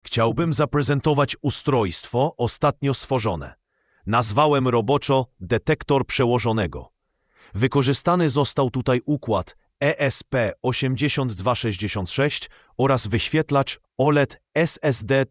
Chciałbym zaprezentować ustrojstwo ostatnio stworzone. Nazwałem roboczo detektor przełożonego. Wykorzystany został tutaj układ ESP8266 oraz wyświetlacz OLED SSD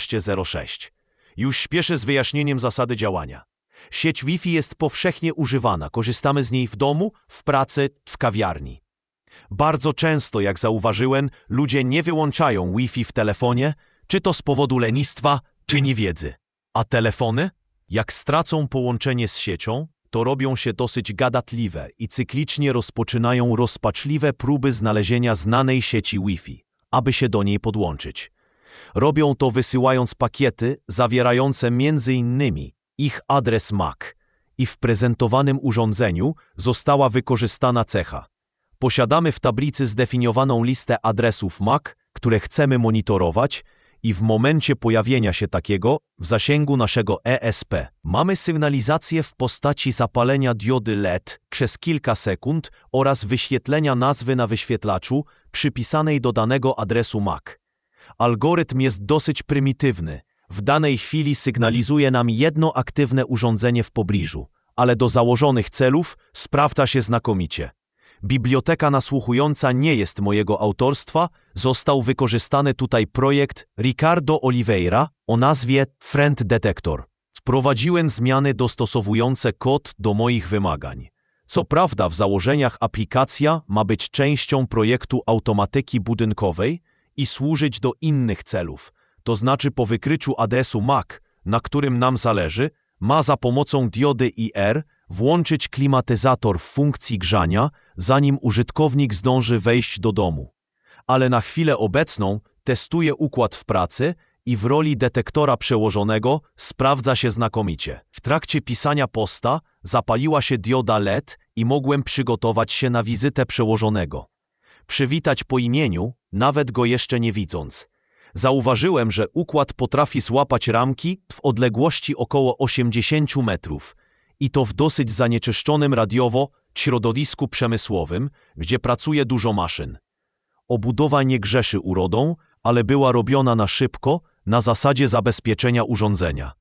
1306. Już śpieszę z wyjaśnieniem zasady działania. Sieć Wi-Fi jest powszechnie używana, korzystamy z niej w domu, w pracy, w kawiarni. Bardzo często, jak zauważyłem, ludzie nie wyłączają Wi-Fi w telefonie, czy to z powodu lenistwa, czy niewiedzy. A telefony? Jak stracą połączenie z siecią, to robią się dosyć gadatliwe i cyklicznie rozpoczynają rozpaczliwe próby znalezienia znanej sieci Wi-Fi, aby się do niej podłączyć. Robią to wysyłając pakiety zawierające m.in. ich adres MAC i w prezentowanym urządzeniu została wykorzystana cecha. Posiadamy w tablicy zdefiniowaną listę adresów MAC, które chcemy monitorować i w momencie pojawienia się takiego w zasięgu naszego ESP mamy sygnalizację w postaci zapalenia diody LED przez kilka sekund oraz wyświetlenia nazwy na wyświetlaczu przypisanej do danego adresu MAC. Algorytm jest dosyć prymitywny. W danej chwili sygnalizuje nam jedno aktywne urządzenie w pobliżu, ale do założonych celów sprawdza się znakomicie. Biblioteka nasłuchująca nie jest mojego autorstwa, został wykorzystany tutaj projekt Ricardo Oliveira o nazwie Friend Detector. Wprowadziłem zmiany dostosowujące kod do moich wymagań. Co prawda w założeniach aplikacja ma być częścią projektu automatyki budynkowej i służyć do innych celów, to znaczy po wykryciu adresu MAC, na którym nam zależy, ma za pomocą diody IR włączyć klimatyzator w funkcji grzania, zanim użytkownik zdąży wejść do domu. Ale na chwilę obecną testuję układ w pracy i w roli detektora przełożonego sprawdza się znakomicie. W trakcie pisania posta zapaliła się dioda LED i mogłem przygotować się na wizytę przełożonego. Przywitać po imieniu, nawet go jeszcze nie widząc. Zauważyłem, że układ potrafi złapać ramki w odległości około 80 metrów i to w dosyć zanieczyszczonym radiowo środowisku przemysłowym, gdzie pracuje dużo maszyn. Obudowa nie grzeszy urodą, ale była robiona na szybko, na zasadzie zabezpieczenia urządzenia.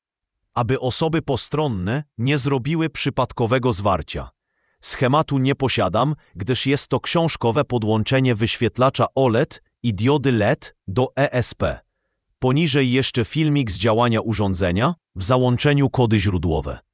Aby osoby postronne nie zrobiły przypadkowego zwarcia. Schematu nie posiadam, gdyż jest to książkowe podłączenie wyświetlacza OLED i diody LED do ESP. Poniżej jeszcze filmik z działania urządzenia, w załączeniu kody źródłowe.